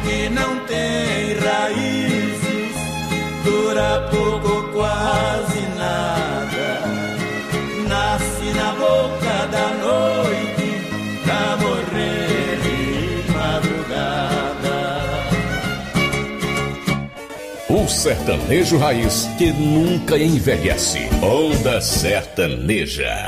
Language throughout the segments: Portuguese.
que não tem raízes dura pouco, quase nada. Nasce na boca da noite pra morrer de madrugada. O sertanejo raiz que nunca envelhece. Onda Sertaneja.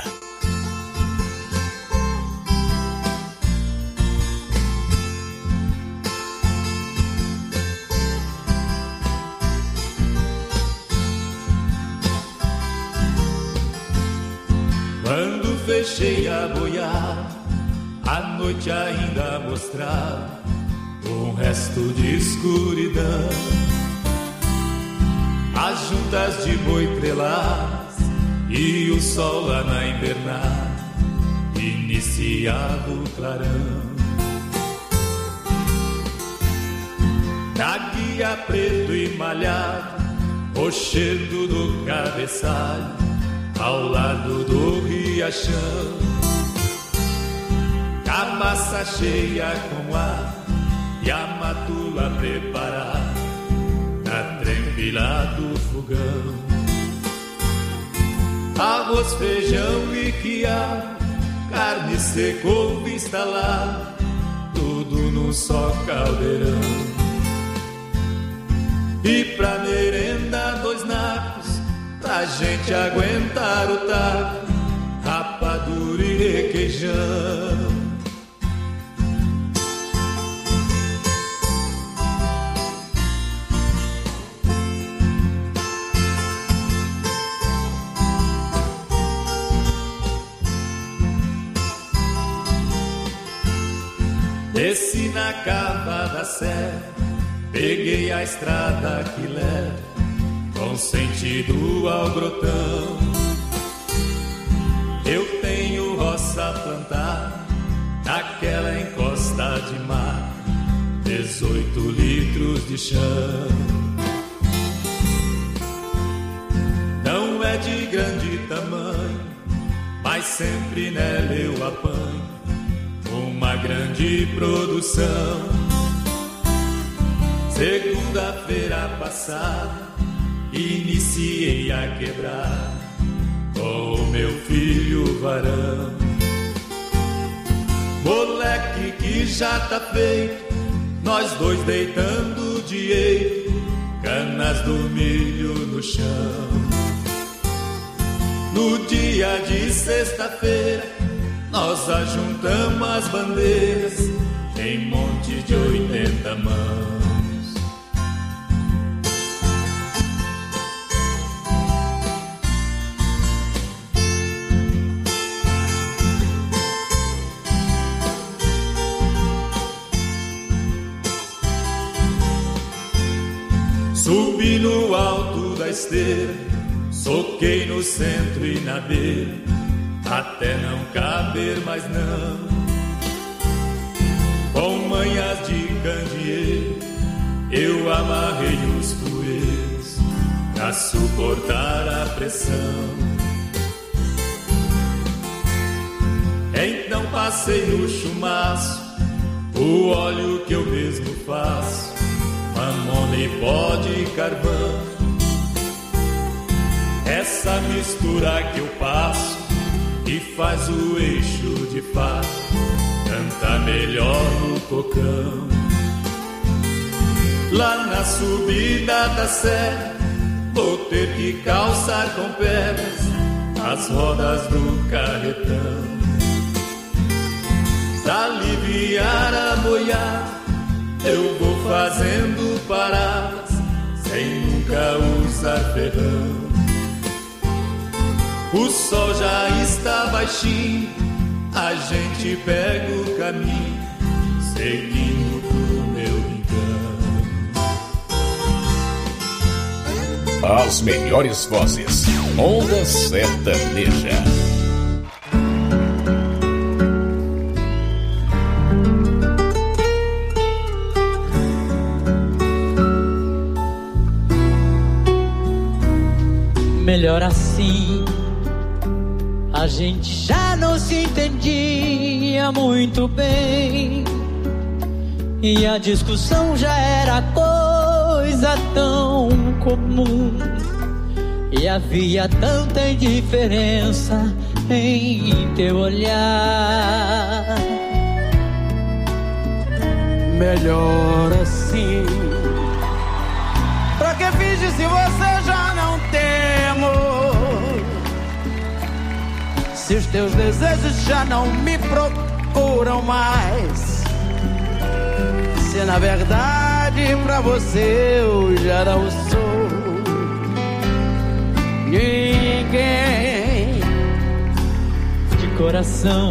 Quando fechei a boiar, a noite ainda mostrava um resto de escuridão. As juntas de boitrelas e o sol lá na invernada iniciava o clarão. Na guia preto e malhado, rochedo do cabeçalho, ao lado do riachão, cabaça cheia com ar e a matula preparada na trempilha do fogão. Arroz, feijão e quiabo, carne seca, ovo instalado, tudo num só caldeirão. E pra merenda 2 nacos, pra gente aguentar o taco, rapadura e requeijão. Desci na cava da serra, peguei a estrada que leva com sentido ao grotão. Eu tenho roça plantada naquela encosta de mar, 18 litros de chão. Não é de grande tamanho, mas sempre nela eu apanho uma grande produção. Segunda-feira passada iniciei a quebrar com o meu filho varão. Moleque que já tá feito, nós dois deitando dinheiro, canas do milho no chão. No dia de sexta-feira nós ajuntamos as bandeiras em monte de 80 mãos. Subi no alto da esteira, soquei no centro e na beira, até não caber mais não. Com manhas de candeeiro, eu amarrei os poeiros pra suportar a pressão. Então passei no chumaço o óleo que eu mesmo faço, mamona e pó de carvão. Essa mistura que eu passo e faz o eixo de fato canta melhor no cocão. Lá na subida da serra vou ter que calçar com pedras as rodas do carretão. Pra aliviar a boiada eu vou fazendo paradas sem nunca usar ferrão. O sol já está baixinho, a gente pega o caminho, seguindo pro meu rincão. As melhores vozes, Onda Sertaneja. Melhor assim, a gente já não se entendia muito bem. e a discussão já era coisa tão comum. E havia tanta indiferença em teu olhar. Melhor assim. Pra que finge se você já não tem amor? Se os teus desejos já não me procuram mais. Se na verdade pra você eu já não sou ninguém. De coração,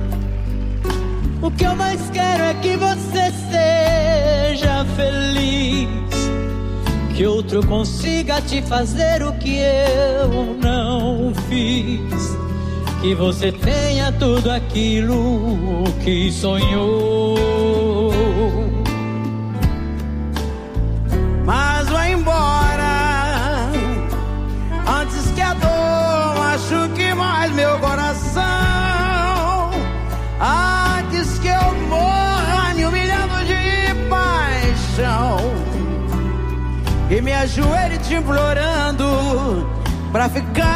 o que eu mais quero é que você seja feliz, que outro consiga te fazer o que eu não fiz, que você tenha tudo aquilo que sonhou. Mas vai embora antes que a dor machuque mais meu coração, antes que eu morra me humilhando de paixão e me ajoelhe te implorando pra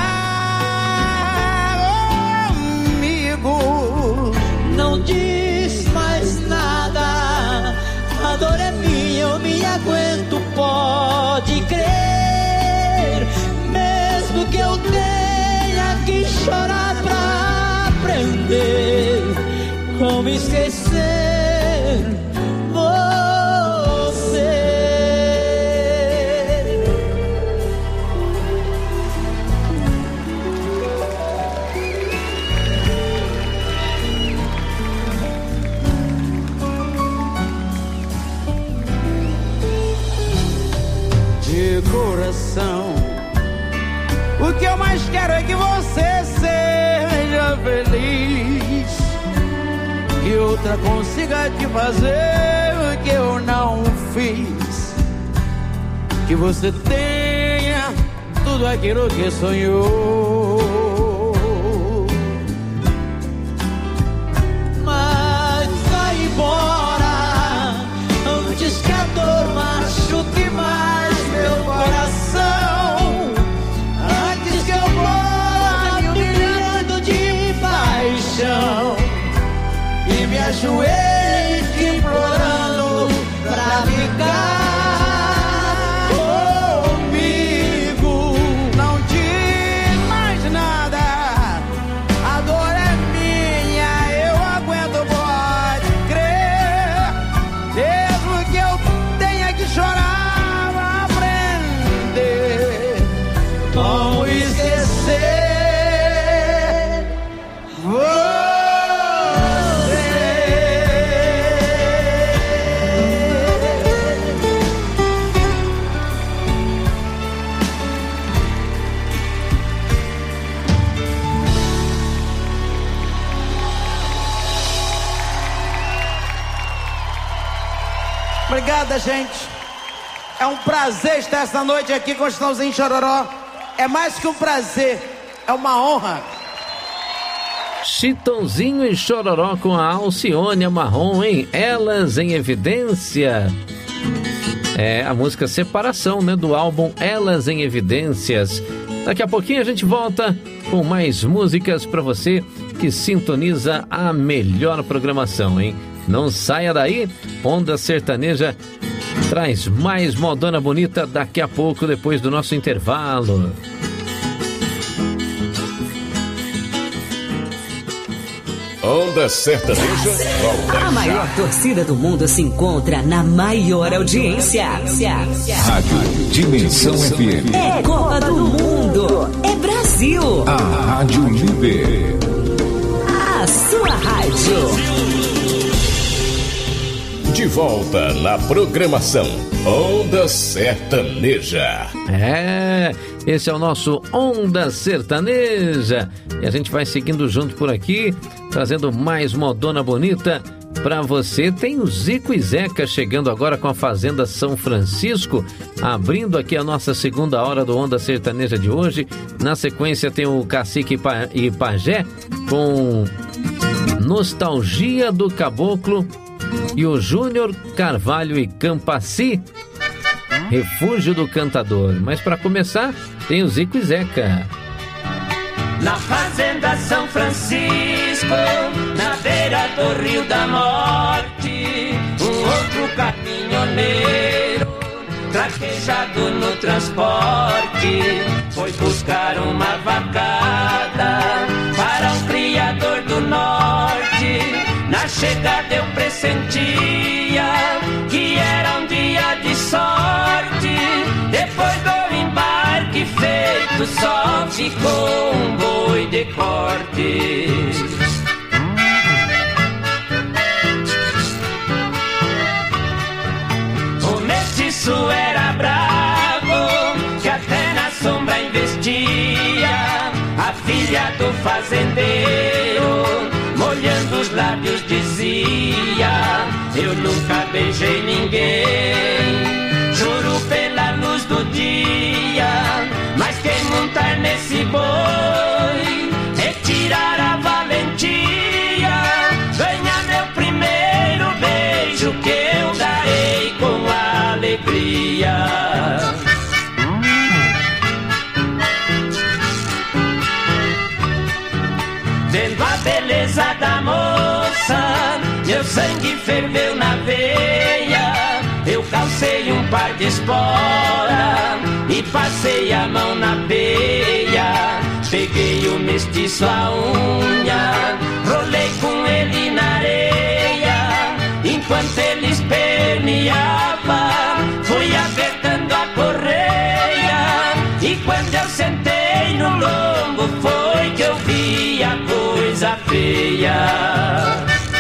ficar comigo. Não diz mais nada, a dor é minha, eu me aguento, pode crer. Mesmo que eu tenha que chorar pra aprender como esquecer você. De coração, o que eu mais quero é que você seja feliz, que outra consiga te fazer o que eu não fiz, que você tenha tudo aquilo que sonhou. Mas vai embora antes que a dor machuque mais meu coração, antes que eu morra me humilhando de paixão e me ajoelhe te implorando pra ficar comigo. Não diz mais nada, a dor é minha, eu aguento, pode crer. Mesmo que eu tenha que chorar pra aprender como esquecer você. Obrigada, gente. É um prazer estar essa noite aqui com o Chitãozinho Chororó. É mais que um prazer, é uma honra. Chitãozinho e Chororó com a Alcione Marrom em Elas em Evidência. É a música Separação, né, do álbum Elas em Evidências. Daqui a pouquinho a gente volta com mais músicas para você que sintoniza a melhor programação, hein? Não saia daí, Onda Sertaneja traz mais modona bonita daqui a pouco, depois do nosso intervalo. Onda Sertaneja volta. A maior torcida do mundo se encontra na maior audiência. Rádio Dimensão FM. É Copa do Mundo. É Brasil. A Rádio Líder. A sua rádio. De volta na programação Onda Sertaneja. Esse é o nosso Onda Sertaneja. E a gente vai seguindo junto por aqui, trazendo mais modona bonita pra você. Tem o Zico e Zeca chegando agora com a Fazenda São Francisco, abrindo aqui a nossa segunda hora do Onda Sertaneja de hoje. Na sequência tem o Cacique e Pajé com Nostalgia do Caboclo. e o Júnior Carvalho e Campaci, Refúgio do Cantador. Mas para começar, tem o Zico e Zeca. Na fazenda São Francisco, na beira do Rio da Morte, um outro caminhoneiro, traquejado no transporte, foi buscar uma vacada para um criador do norte. Na chegada eu pressentia que era um dia de sorte. Depois do embarque feito, só ficou um boi de corte. O mestiço era bravo, que até na sombra investia. A filha do fazendeiro, molhando os lábios, dizia: eu nunca beijei ninguém, juro pela luz do dia. Mas quem montar nesse boi, retirar a valentia, ganha meu primeiro beijo, que eu darei com alegria. Vendo a beleza da moça, meu sangue ferveu na veia. Eu calcei um par de espora e passei a mão na peia. Peguei o mestiço à unha, rolei com ele na areia. Enquanto ele esperneava, fui apertando a correia. E quando eu sentei no lombo, foi que eu vi a coisa feia.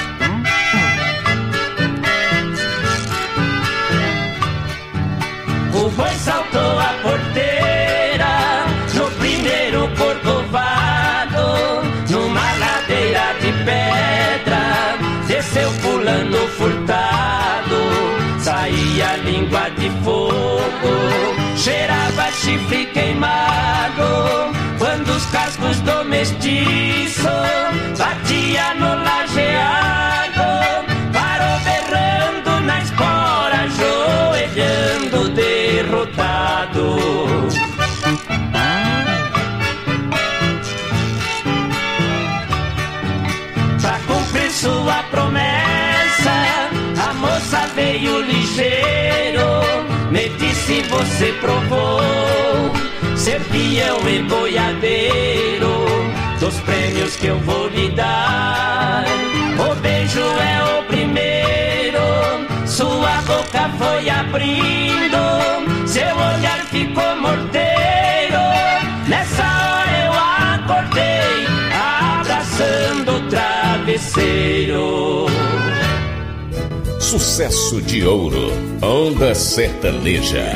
O boi saltou a porteira no primeiro corcovado, numa ladeira de pedra, desceu pulando furtado. Saía língua de fogo, cheirava chifre queimado, quando os cascos do mestiço batia no lajeado. Parou berrando na espora, ajoelhando derrotado. Pra cumprir sua promessa, a moça veio ligeiro, me disse: você provou ser peão e boiadeiro, dos prêmios que eu vou lhe dar, o beijo é o primeiro. Sua boca foi abrindo, seu olhar ficou morteiro. Nessa hora eu acordei, abraçando o travesseiro. Sucesso de ouro, Onda Sertaneja.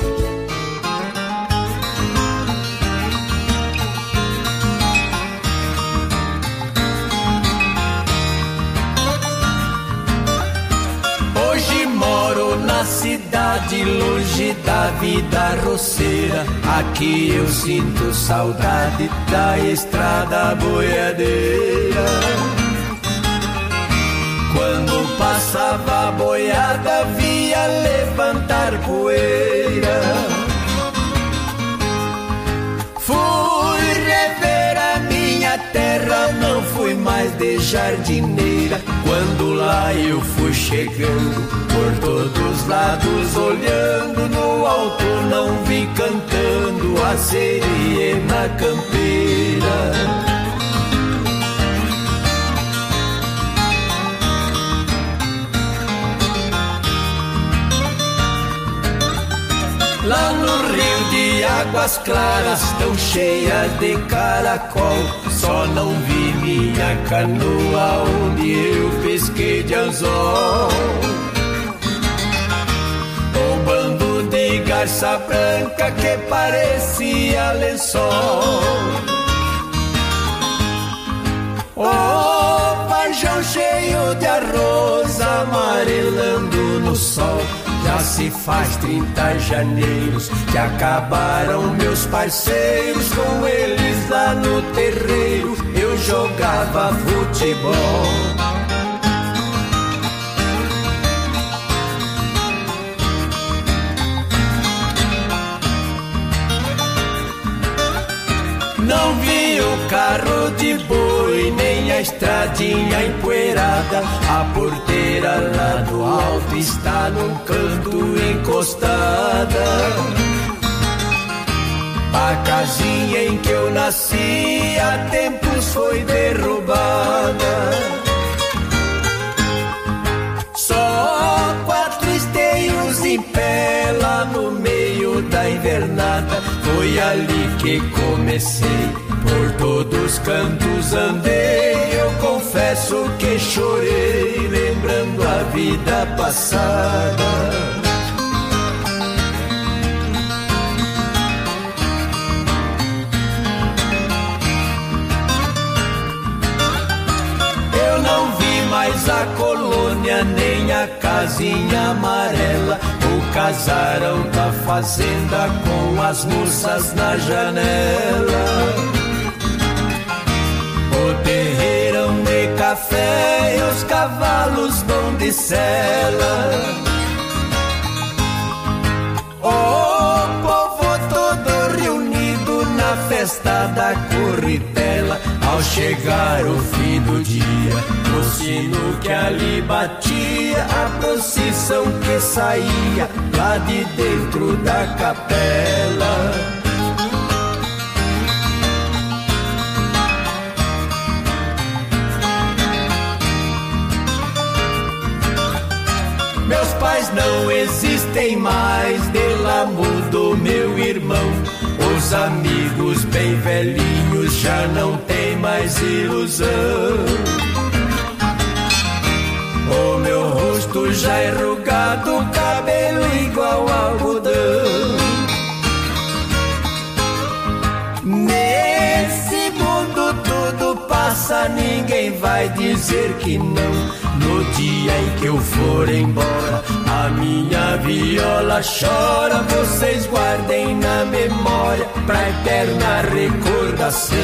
Cidade longe da vida roceira, aqui eu sinto saudade da estrada boiadeira. Quando passava a boiada, via levantar poeira. Fui rever a minha terra, não fui mais de jardineira. Quando lá eu fui chegando, por todos os lados olhando, no alto não vi cantando a serena campeira. Lá no rio de águas claras, tão cheia de caracol, só não vi minha canoa onde eu pesquei de anzol. Um bando de garça branca que parecia lençol. Oh, varjão cheio de arroz amarelando no sol. Já se faz 30 janeiros que acabaram meus parceiros, com eles lá no terreiro eu jogava futebol. estradinha empoeirada, a porteira lá do alto está num canto encostada. A casinha em que eu nasci há tempos foi derrubada. Só 4 esteios em pé lá no meio da invernada. Foi ali que comecei, por todos os cantos andei. Eu confesso que chorei, lembrando a vida passada. Mas a colônia nem a casinha amarela, o casarão da fazenda com as moças na janela, o terreirão de café e os cavalos vão de sela. O povo todo reunido na festa da corritela. Ao chegar o fim do dia, o sino que ali batia, a procissão que saía lá de dentro da capela. Meus pais não existem mais, de lá mudou meu irmão. Os amigos bem velhinhos já não tem mais ilusão. O meu rosto já é enrugado, cabelo igual algodão. Nesse mundo tudo passa, ninguém vai dizer que não. No dia em que eu for embora, a minha viola chora. Vocês guardem na memória pra eterna recordação.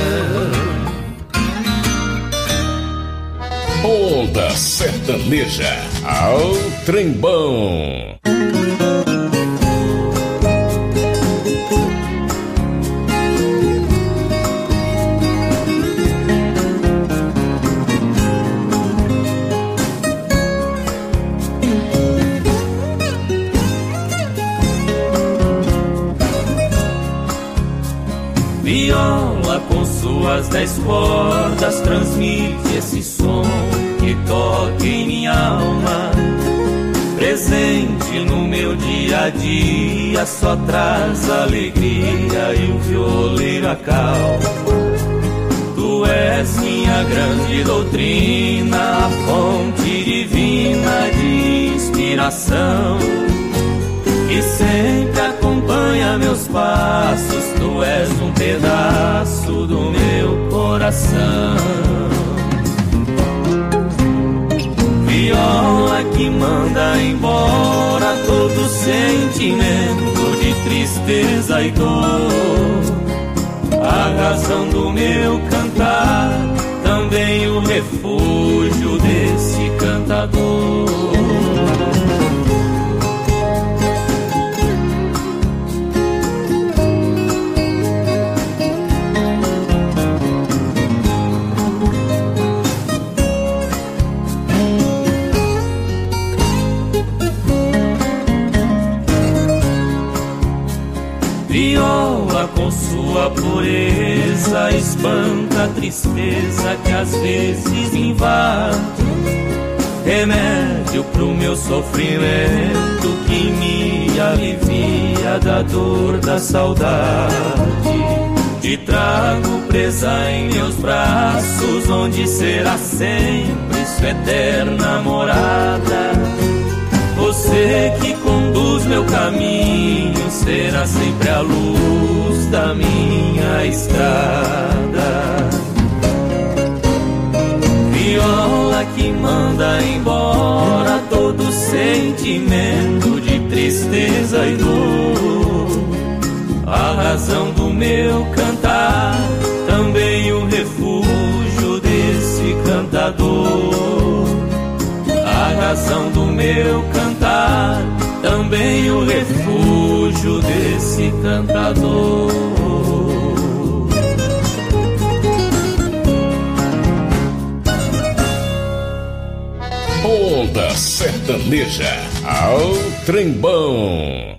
Onda Sertaneja ao Trembão. Viola com suas 10 cordas transmite esse som que toca em minha alma. Presente no meu dia a dia, só traz alegria e o violeiro acalma. Tu és minha grande doutrina, a fonte divina de inspiração, que sempre acompanha meus passos. Tu és um pedaço do meu coração. Viola que manda embora todo sentimento de tristeza e dor. A razão do meu cantar, também o refúgio desse cantador. Viola com sua pureza espanta a tristeza que às vezes invade. Remédio pro meu sofrimento que me alivia da dor da saudade. Te trago presa em meus braços, onde será sempre sua eterna morada. Você que conduz meu caminho será sempre a luz da minha estrada. Viola que manda embora todo sentimento de tristeza e dor. A razão do meu cantar, também o refúgio desse cantador. A razão do meu cantar, também o refúgio desse cantador. Onda Sertaneja ao Trembão.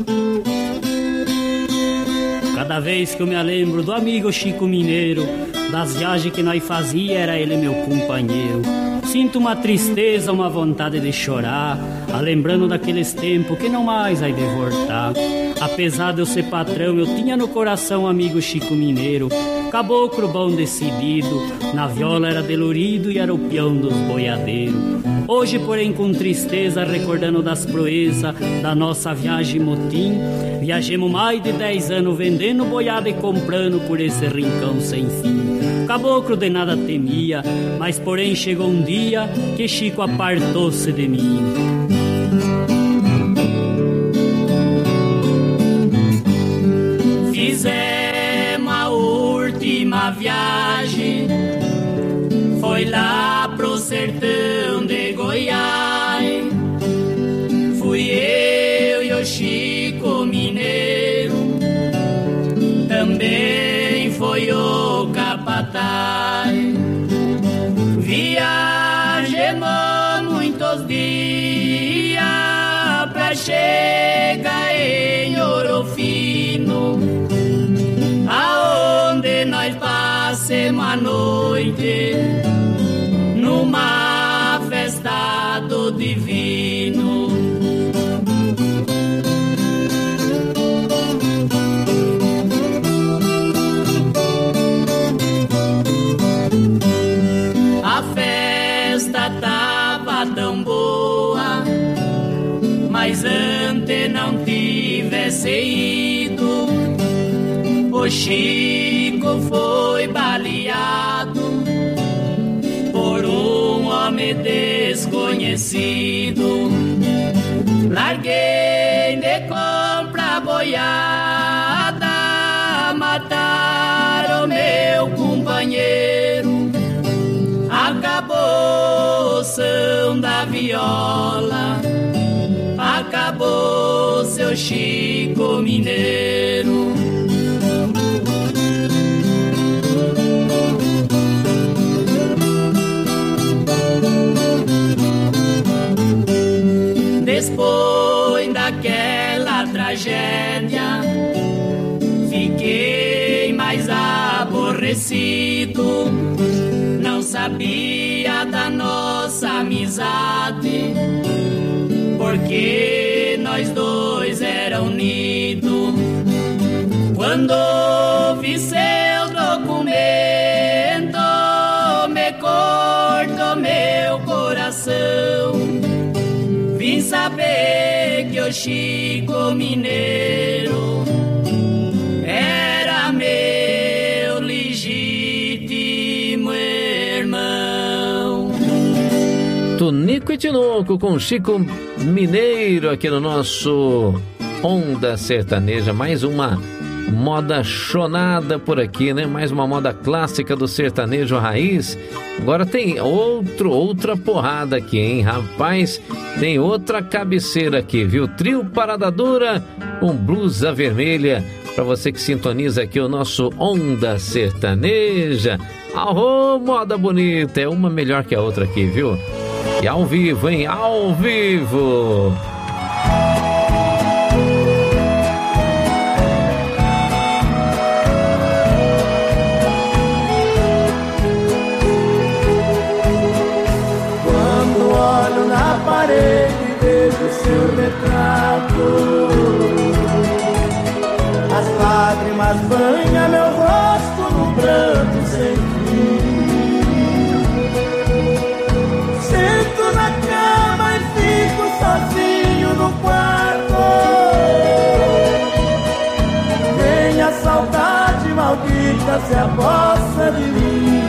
Cada vez que eu me lembro do amigo Chico Mineiro, das viagens que nós fazia, era ele meu companheiro. Sinto uma tristeza, uma vontade de chorar, lembrando daqueles tempos que não mais vai de voltar. Apesar de eu ser patrão, eu tinha no coração amigo Chico Mineiro, caboclo bom decidido, na viola era delurido e era o peão dos boiadeiros. Hoje, porém, com tristeza, recordando das proezas da nossa viagem motim, viajemos mais de 10 anos vendendo boiada e comprando por esse rincão sem fim. Caboclo de nada temia, mas porém chegou um dia que Chico apartou-se de mim. Fizemos a última viagem, foi lá pro sertão de Goiás. Fui eu e o Chico Mineiro, também foi o capataz. Viajemos muitos dias pra chegar em Ouro Fino, aonde nós passemos a noite numa festa do divino. A festa tava tão boa, mas antes não tivesse ido, o Chico foi baleado por um homem desconhecido. Larguei de compra boiada, mataram meu companheiro. Acabou o som da viola, acabou seu Chico Mineiro. Depois daquela tragédia, fiquei mais aborrecido. Não sabia da nossa amizade, porque nós dois era unidos. Quando vi seu documento, me cortou meu coração. Vim saber que o Chico Mineiro era meu legítimo irmão. Tunico e Tinoco com Chico Mineiro aqui no nosso Onda Sertaneja. Mais uma moda chonada por aqui, né? Mais uma moda clássica do sertanejo raiz. Agora tem outra porrada aqui, hein? Rapaz, tem outra cabeceira aqui, viu? Trio Parada Dura com Blusa Vermelha, pra você que sintoniza aqui o nosso Onda Sertaneja. Arro, moda bonita, é uma melhor que a outra aqui, viu? E ao vivo, hein? Ao vivo! Vejo seu retrato, as lágrimas banham meu rosto num pranto sem fim. Sento na cama e fico sozinho no quarto. Vem a saudade maldita, se aposta de mim.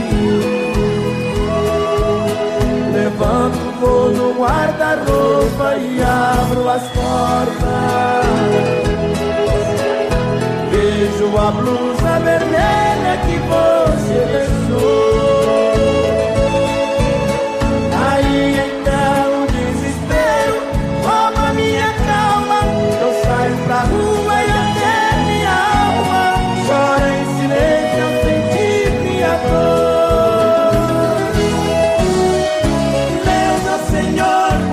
Levanto, vou no guarda-roupa e abro as portas. Vejo a blusa vermelha que você deixou. Aí então o desespero rouba minha calma. Eu saio pra rua e até minha alma chora em silêncio sem ti, minha dor. Senhor,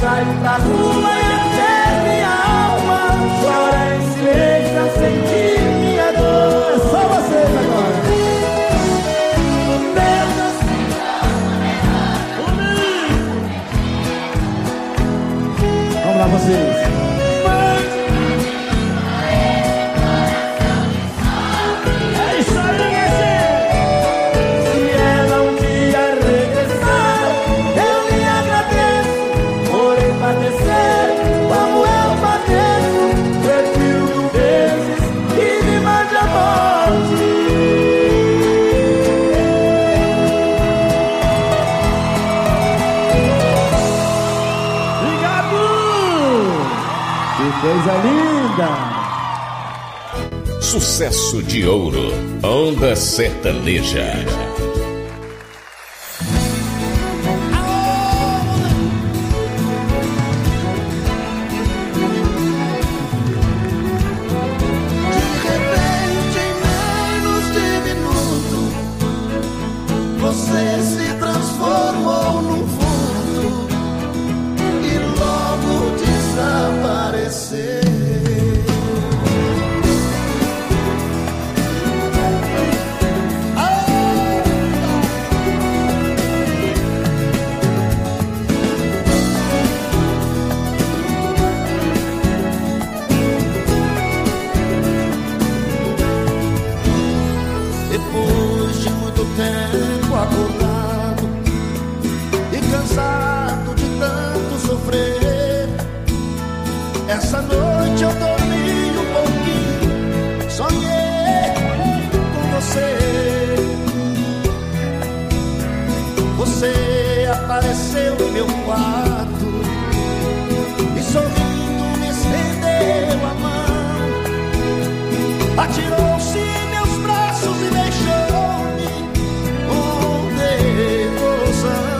saio pra rua e encher minha alma, chora em silêncio a sentir minha dor. É só vocês agora. Vamos lá, vocês. Coisa linda! Sucesso de ouro, Onda Sertaneja. Essa noite eu dormi um pouquinho, sonhei com você. Você apareceu no meu quarto e sorrindo me estendeu a mão, atirou-se em meus braços e deixou-me com devoção.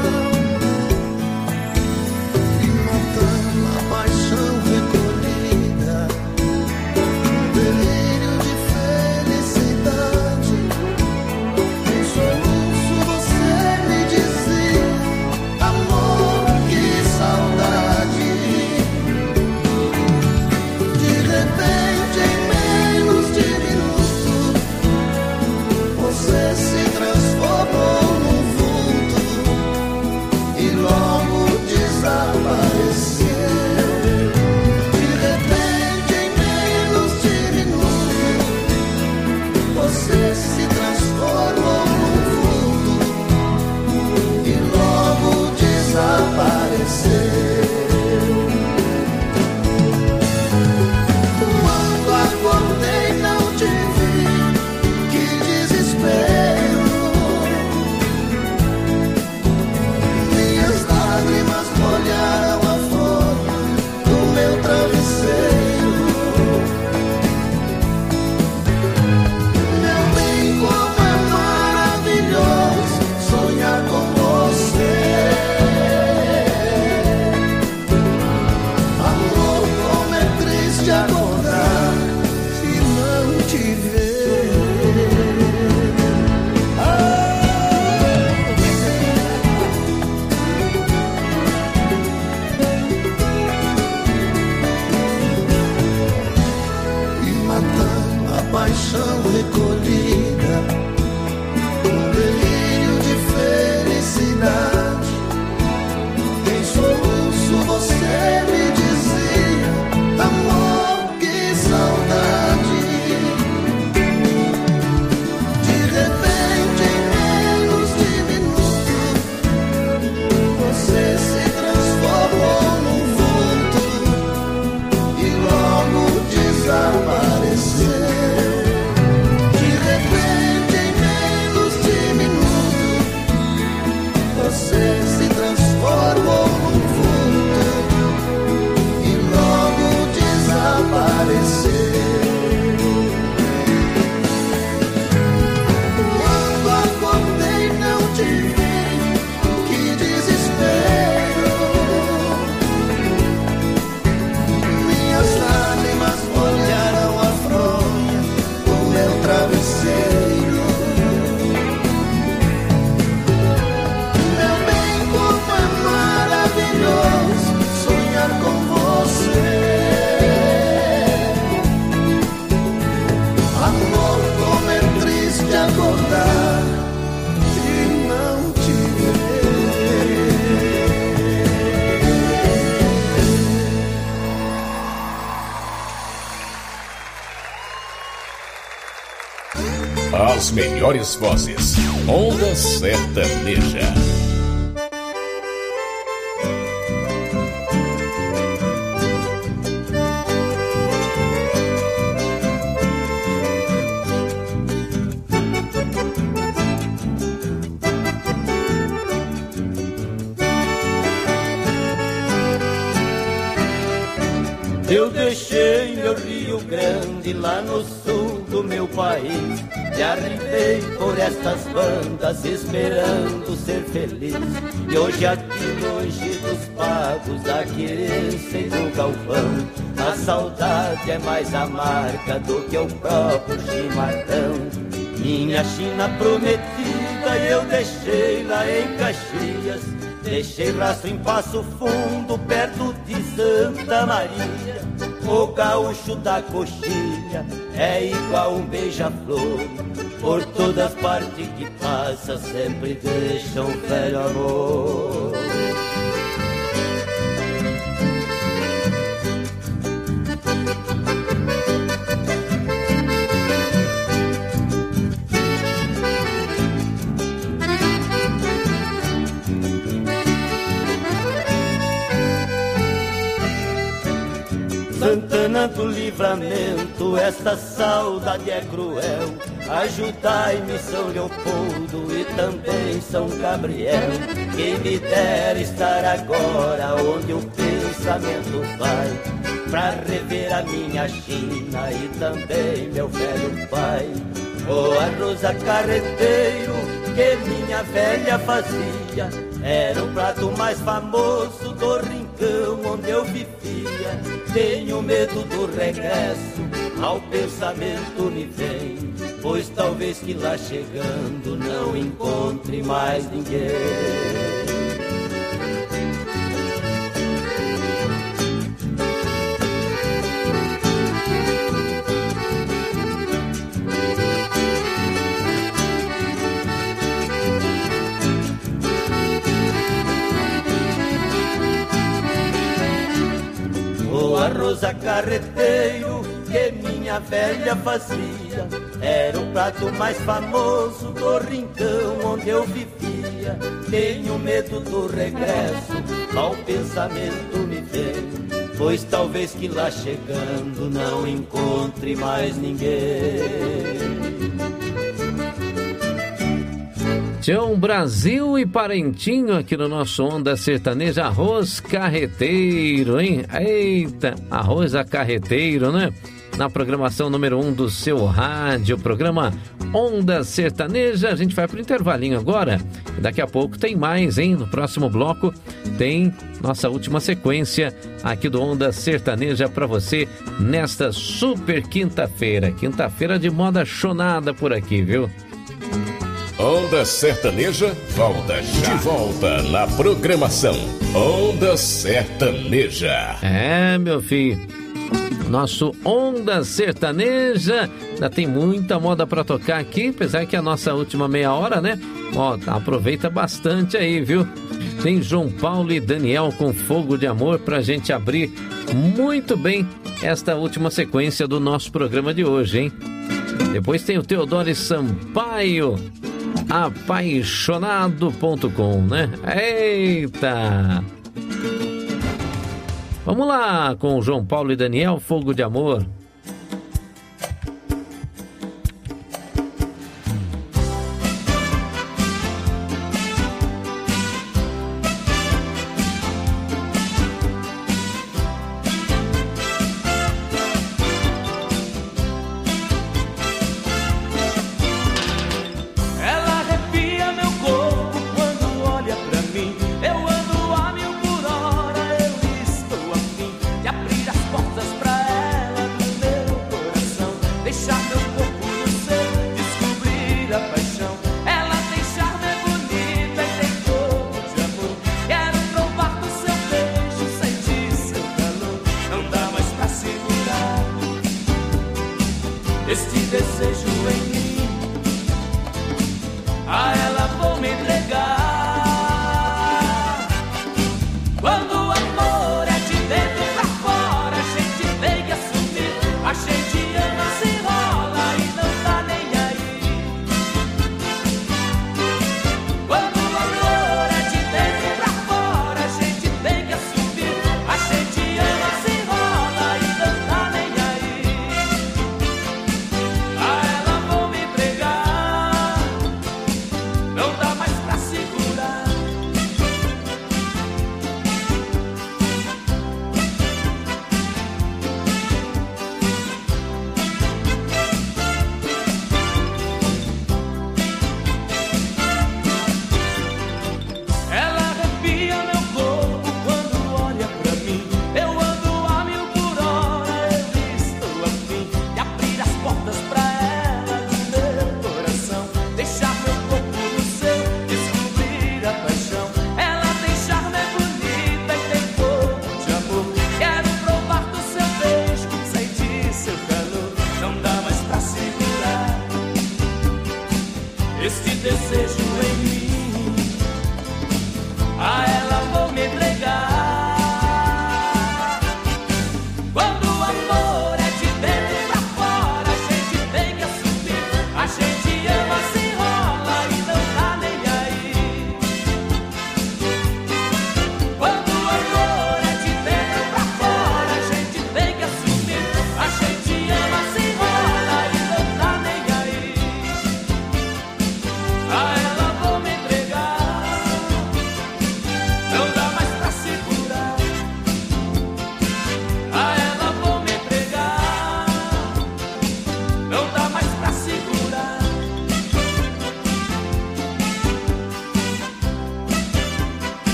as melhores vozes. Onda Sertaneja. Eu deixei meu Rio Grande lá no sul do meu país, me arribei por estas bandas esperando ser feliz. E hoje aqui longe dos pagos da querência e do galpão, a saudade é mais amarga do que o próprio chimarrão. Minha China prometida eu deixei lá em Caxias, deixei rastro em Passo Fundo, perto de Santa Maria. O gaúcho da coxilha é igual um beija-flor, por todas partes que passa sempre deixa um velho amor. Santana do Livramento, esta saudade é cruel. Ajudai-me São Leopoldo e também São Gabriel. Quem me dera estar agora onde o pensamento vai, pra rever a minha China e também meu velho pai. O arroz a carreteiro que minha velha fazia era o prato mais famoso do rincão onde eu vivia. Tenho medo do regresso, ao pensamento me vem, pois talvez que lá chegando não encontre mais ninguém. O arroz a carreteiro que minha velha fazia era o prato mais famoso do rincão onde eu vivia. Tenho medo do regresso, ao pensamento me vem, pois talvez que lá chegando não encontre mais ninguém. Tião Brasil e Parentinho aqui no nosso Onda Sertaneja. Arroz carreteiro, hein? Eita, arroz a carreteiro, né? Na programação número 1 do seu rádio, programa Onda Sertaneja. A gente vai pro intervalinho agora. Daqui a pouco tem mais, hein? No próximo bloco tem nossa última sequência aqui do Onda Sertaneja para você nesta super quinta-feira. Quinta-feira de moda chonada por aqui, viu? Onda Sertaneja volta já. De volta na programação Onda Sertaneja. É, meu filho, nosso Onda Sertaneja ainda tem muita moda pra tocar aqui, apesar que a nossa última meia hora, né? Ó, aproveita bastante aí, viu? Tem João Paulo e Daniel com Fogo de Amor pra gente abrir muito bem esta última sequência do nosso programa de hoje, hein? Depois tem o Teodoro Sampaio, apaixonado.com, né? Eita! Vamos lá com o João Paulo e Daniel, Fogo de Amor.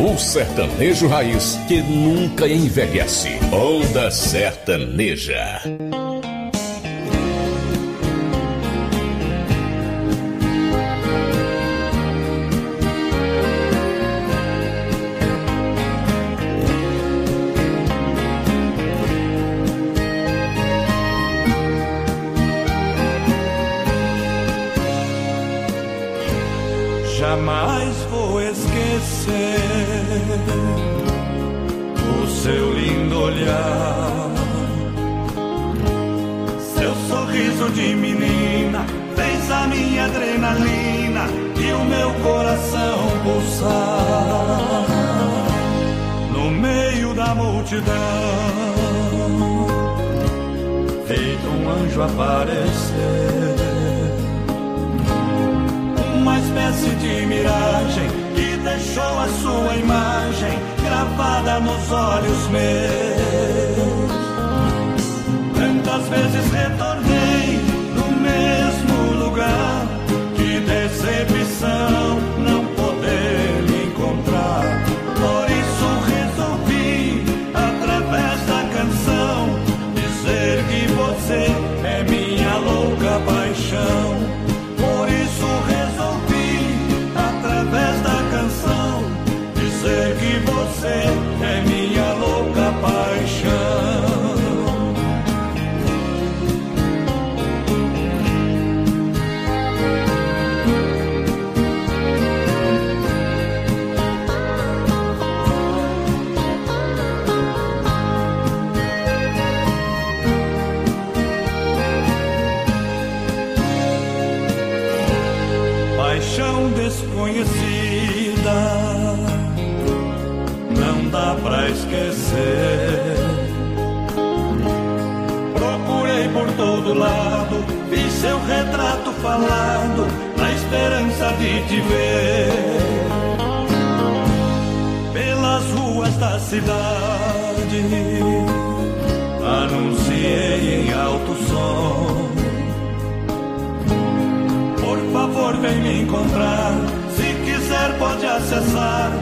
O sertanejo raiz que nunca envelhece. Onda Sertaneja. Jamais vou esquecer o seu lindo olhar, seu sorriso de menina fez a minha adrenalina e o meu coração pulsar. No meio da multidão, feito um anjo aparecer, uma espécie de miragem que deixou a sua imagem gravada nos olhos meus. Tantas vezes retornei no mesmo lugar, que decepção não poder me encontrar. Por isso resolvi, através da canção, dizer que você é minha louca paixão. Por isso resolvi, através da canção, dizer que você é minha louca paixão. Paixão desconhecida, não dá pra esquecer. Procurei por todo lado, vi seu retrato falado, na esperança de te ver. Pelas ruas da cidade, anunciei em alto som: por favor, vem me encontrar. Se quiser pode acessar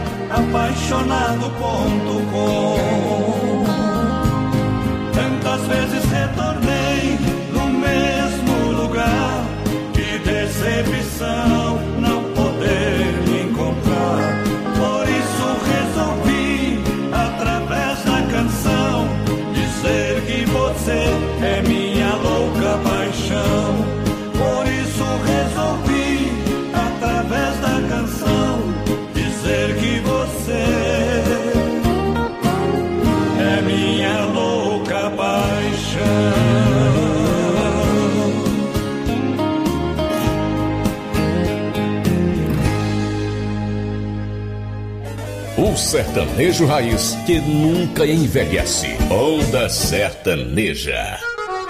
apaixonado.com. Tantas vezes retornei no mesmo lugar, que decepção não poder me encontrar. Por isso resolvi, através da canção, dizer que você é minha louca paixão. Por isso resolvi, através da canção, dizer que você é minha louca paixão. O sertanejo raiz que nunca envelhece. Onda Sertaneja.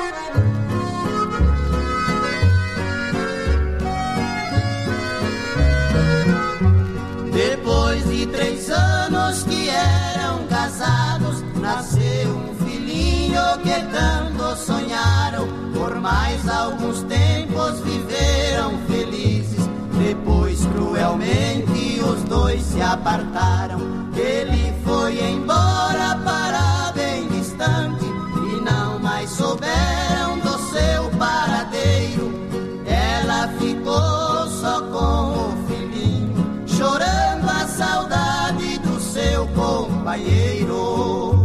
Depois de 3 anos que eram casados, nasceu um filhinho que tanto sonharam. Por mais alguns tempos viveram felizes, depois cruelmente os dois se apartaram. Ele foi embora para bem distante e não mais souberam do seu paradeiro. Ela ficou só com o filhinho, chorando a saudade do seu companheiro.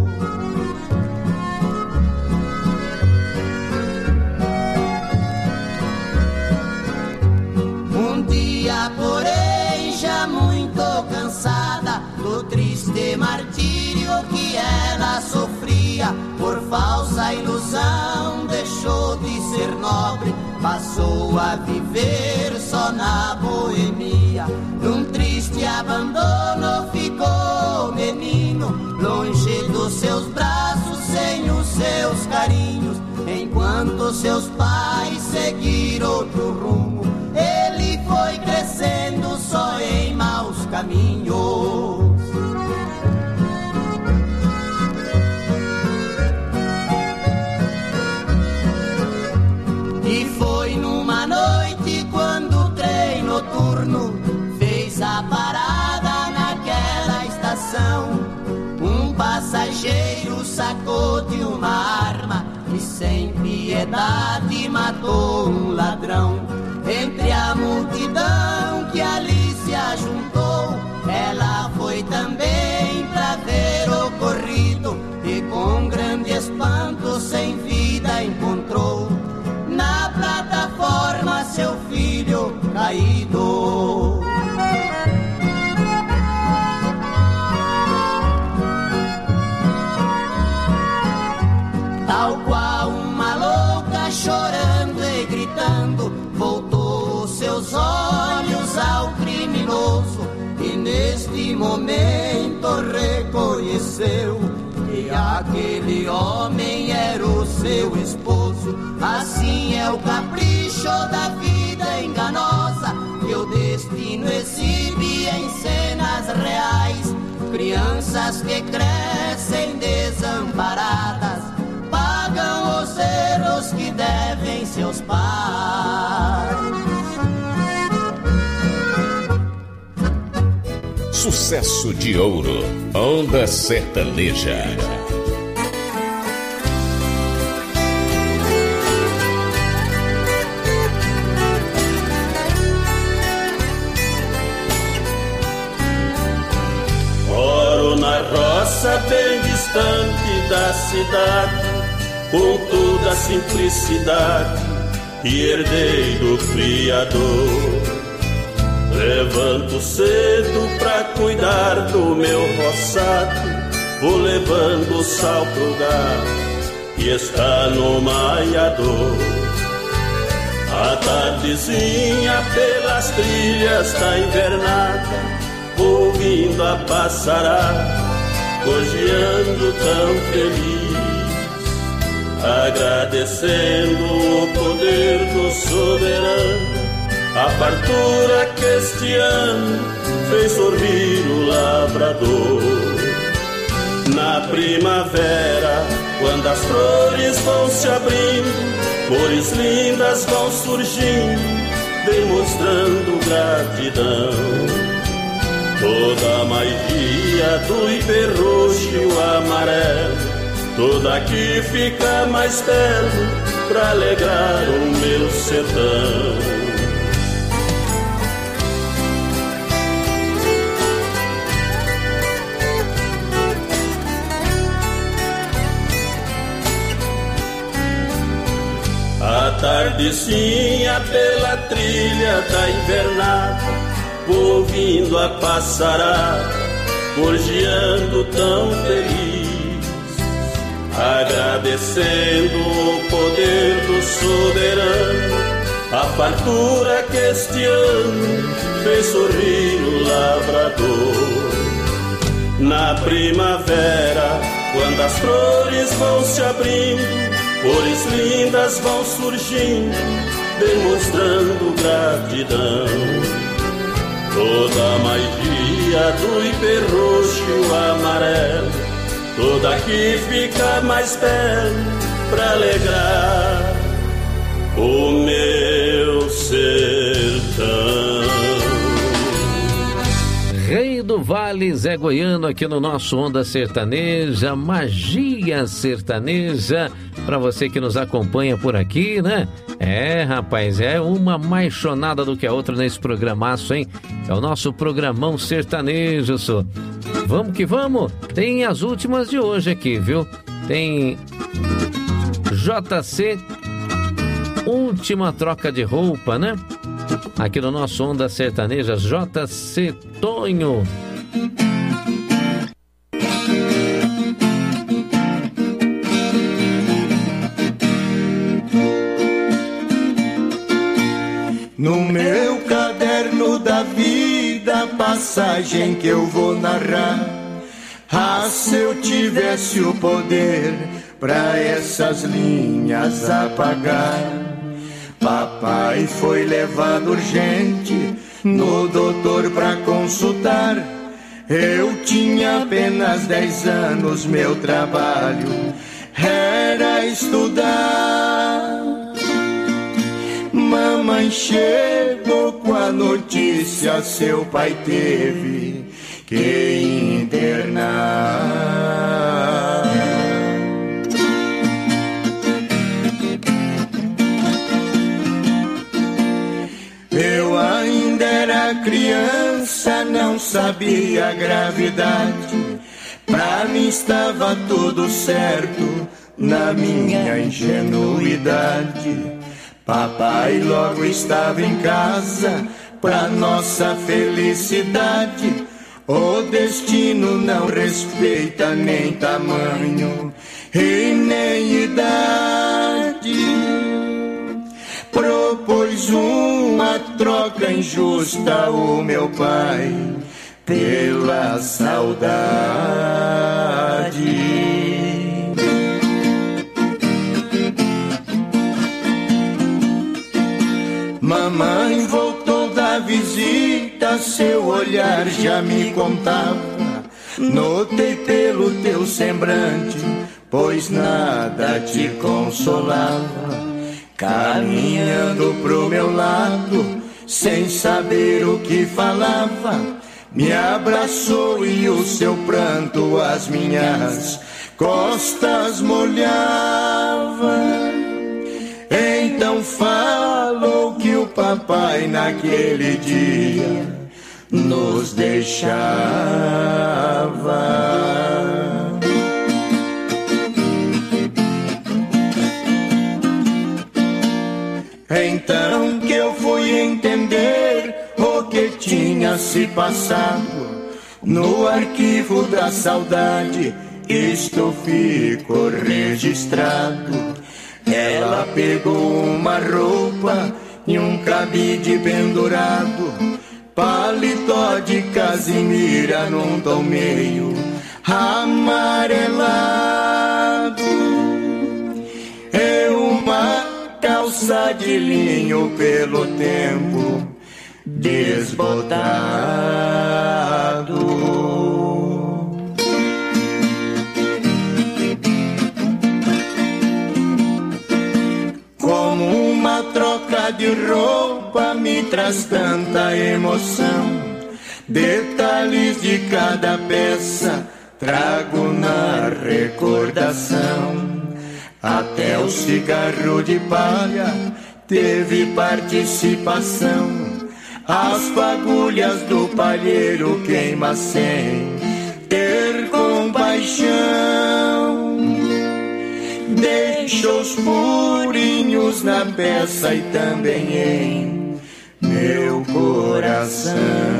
Um dia, porém, já muito cansada do triste martírio que ela sofria, por falsa ilusão deixou de ser nobre, passou a viver só na boemia. Num triste abandono ficou o menino, longe dos seus braços, sem os seus carinhos. Enquanto seus pais seguiram outro rumo, ele foi crescendo só em maus caminhos. E foi numa noite quando o trem noturno fez a parada naquela estação. passageiro sacou de uma arma e sem piedade matou um ladrão. Entre a multidão que ali se ajuntou, ela foi também pra ver o ocorrido e com grande espanto sem vida encontrou na plataforma seu filho caído. Tal qual uma louca chorando e gritando, voltou seus olhos ao criminoso e neste momento reconheceu que aquele homem era o seu esposo. Assim é o capricho da vida enganosa que o destino exibe em cenas reais. Crianças que crescem desamparadas pagam os erros que devem seus pais. Sucesso de ouro, Onda Sertaneja. Moro na roça bem distante da cidade, com toda a simplicidade e herdei do criador. Levanto cedo pra cuidar do meu roçado, vou levando sal pro gado e está no maiador. A tardezinha pelas trilhas da invernada, ouvindo a passarada, cojeando tão feliz, agradecendo o poder do soberano, a fartura que este ano fez sorrir o labrador. Na primavera, quando as flores vão se abrindo, cores lindas vão surgindo, demonstrando gratidão. Toda a magia do ipê roxo e o amarelo, toda aqui fica mais belo pra alegrar o meu sertão. A tardezinha pela trilha da invernada, ouvindo a passarada, gorjeando tão feliz, agradecendo o poder do soberano, a fartura que este ano fez sorrir o labrador. Na primavera, quando as flores vão se abrindo, cores lindas vão surgindo, demonstrando gratidão. Toda a magia do ipê roxo e o amarelo, toda aqui fica mais belo pra alegrar o meu sertão. Rei do Vale, Zé Goiano, aqui no nosso Onda Sertaneja, magia sertaneja, pra você que nos acompanha por aqui, né? É, rapaz, é uma mais chonada do que a outra nesse programaço, hein? É o nosso programão sertanejo, só. Vamos que vamos! Tem as últimas de hoje aqui, viu? Tem JC, última troca de roupa, né? Aqui no nosso Onda Sertaneja, JC Tonho. No meu caderno da vida, passagem que eu vou narrar. Ah, se eu tivesse o poder pra essas linhas apagar. Papai foi levado urgente no doutor pra consultar. Eu tinha apenas 10 anos, meu trabalho era estudar. Mamãe chegou com a notícia, seu pai teve que internar. era criança, não sabia a gravidade. Pra mim estava tudo certo, na minha ingenuidade. Papai logo estava em casa, pra nossa felicidade. O destino não respeita nem tamanho e nem idade. Propôs uma troca injusta o meu pai pela saudade. Mamãe voltou da visita, seu olhar já me contava. Notei pelo teu semblante, pois nada te consolava. Caminhando pro meu lado, sem saber o que falava, me abraçou e o seu pranto as minhas costas molhava. Então falou que o papai naquele dia nos deixava. Então que eu fui entender o que tinha se passado. No arquivo da saudade isto ficou registrado. Ela pegou uma roupa e um cabide pendurado, paletó de casimira num tom meio amarelado, e uma calça de linho pelo tempo desbotado. Como uma troca de roupa me traz tanta emoção, detalhes de cada peça trago na recordação. Até o cigarro de palha teve participação, as fagulhas do palheiro queima sem ter compaixão. Deixa os furinhos na peça e também em meu coração.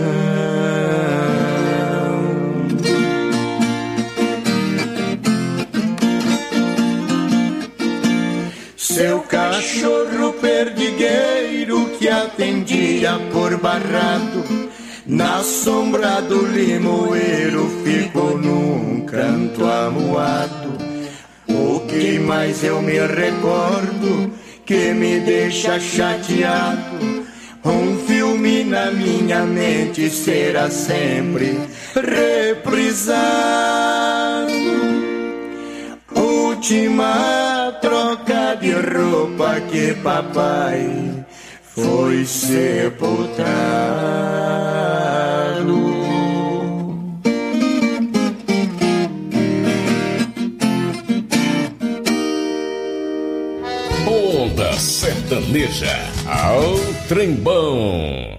Seu cachorro perdigueiro que atendia por barrado, na sombra do limoeiro ficou num canto amuado. O que mais eu me recordo que me deixa chateado, um filme na minha mente será sempre reprisado. Última troca de roupa que papai foi sepultado. Onda Sertaneja ao Trembão.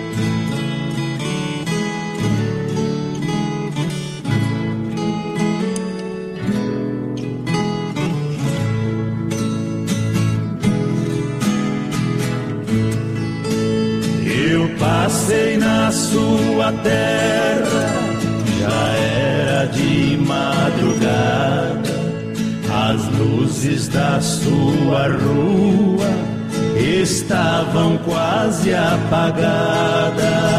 Eu passei na sua terra, já era de madrugada. As luzes da sua rua estavam quase apagadas.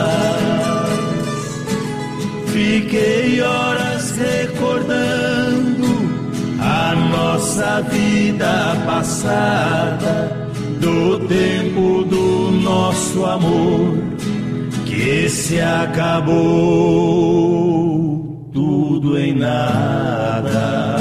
Fiquei horas recordando a nossa vida passada, do tempo do nosso amor que se acabou tudo em nada.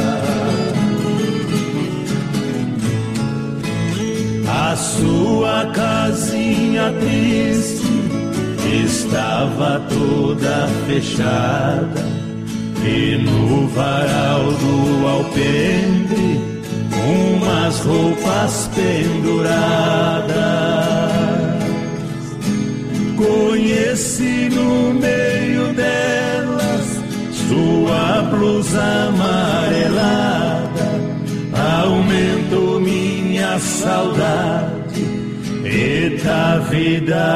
A sua casinha triste estava toda fechada, e no varal do alpendre umas roupas penduradas. Conheço desci no meio delas, sua blusa amarelada aumentou minha saudade. Eita vida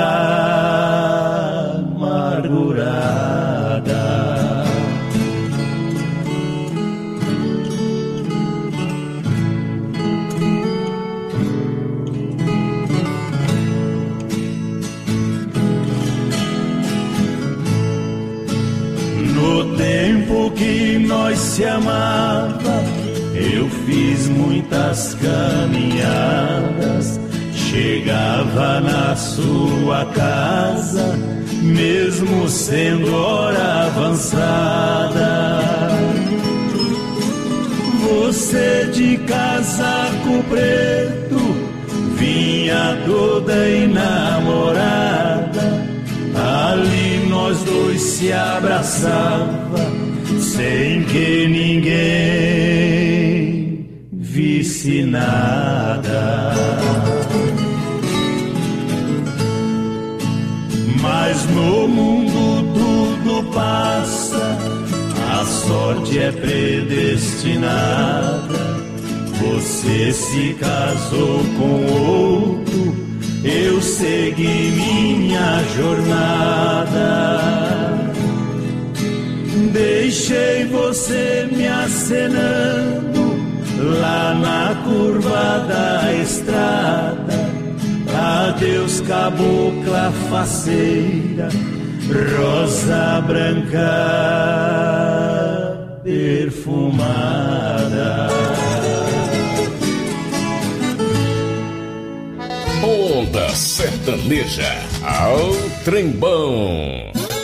amargurada. No tempo que nós se amava, eu fiz muitas caminhadas. Chegava na sua casa, mesmo sendo hora avançada. Você de casaco preto vinha toda enamorada. Ali nós dois se abraçava, sem que ninguém visse nada. Mas no mundo tudo passa, a sorte é predestinada. Você se casou com outro, eu segui minha jornada. Deixei você me acenando lá na curva da estrada. Adeus, cabocla faceira, rosa branca perfumada. Onda Sertaneja ao Trembão.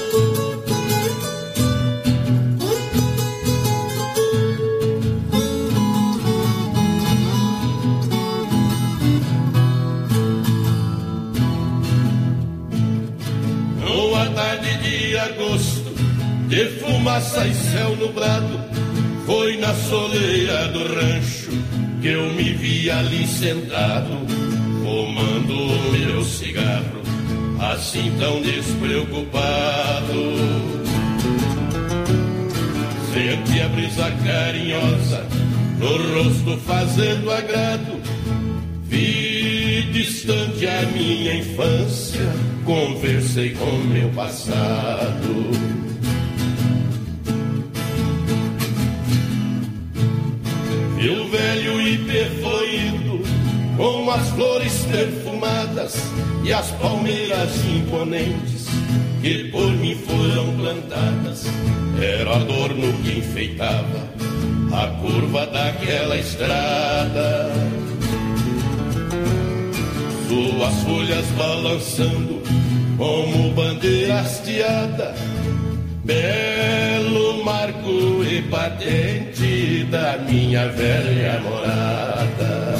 Agosto, de fumaça e céu nublado, foi na soleira do rancho que eu me vi ali sentado, fumando o meu cigarro, assim tão despreocupado. Senti a brisa carinhosa no rosto fazendo agrado, vi distante a minha infância, conversei com meu passado. Vi o velho Ipê florido, com as flores perfumadas e as palmeiras imponentes que por mim foram plantadas. Era adorno que enfeitava a curva daquela estrada. Suas folhas balançando como bandeira hasteada, belo marco e patente da minha velha morada.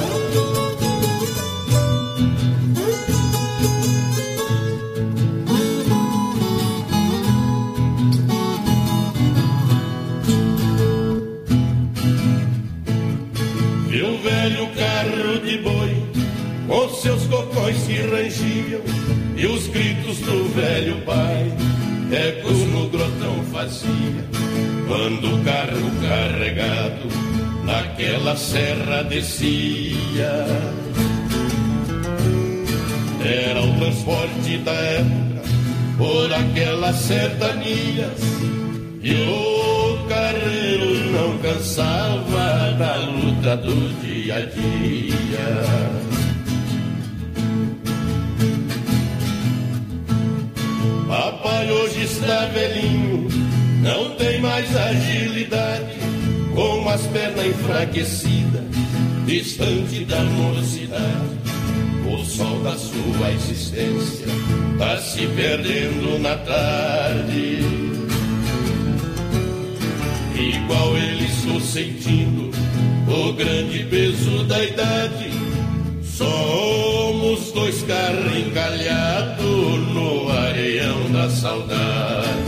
Vi um velho carro de boi com seus cocões que rangiam e os gritos do velho pai, ecos no grotão fazia, quando o carro carregado naquela serra descia. Era o transporte da época por aquelas sertanias, e o carreiro não cansava da luta do dia a dia. Papai hoje está velhinho, não tem mais agilidade, com as pernas enfraquecidas, distante da mocidade. O sol da sua existência tá se perdendo na tarde. Igual ele estou sentindo o grande peso da idade. Somos dois carros encalhados no areião da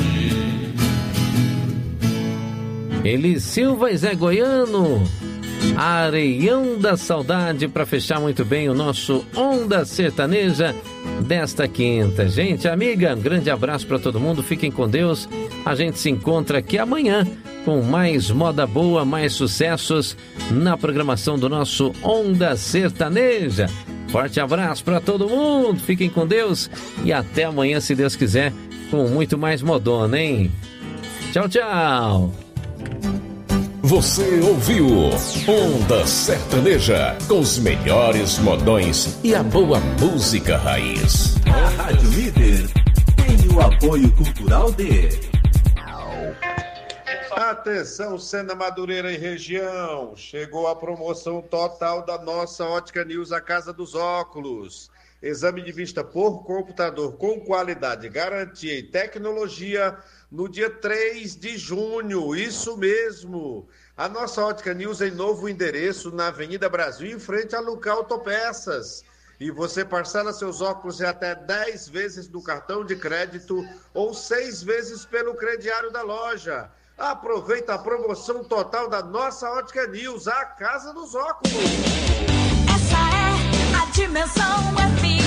saudade. Eli Silva e Zé Goiano, Areião da Saudade, para fechar muito bem o nosso Onda Sertaneja desta quinta. Gente, amiga, um grande abraço para todo mundo, fiquem com Deus. A gente se encontra aqui amanhã com mais moda boa, mais sucessos na programação do nosso Onda Sertaneja. Forte abraço para todo mundo, fiquem com Deus e até amanhã, se Deus quiser, com muito mais modona, hein? Tchau, tchau! Você ouviu Onda Sertaneja, com os melhores modões e a boa música raiz. A Rádio Líder tem o apoio cultural de... Atenção, Sena Madureira e região, chegou a promoção total da nossa Ótica News, a Casa dos Óculos. Exame de vista por computador com qualidade, garantia e tecnologia no dia 3 de junho, isso mesmo. A nossa Ótica News em novo endereço na Avenida Brasil, em frente a Luca Autopeças. E você parcela seus óculos em até 10 vezes no cartão de crédito ou 6 vezes pelo crediário da loja. Aproveita a promoção total da nossa Ótica News, a Casa dos Óculos. Essa é a dimensão FM.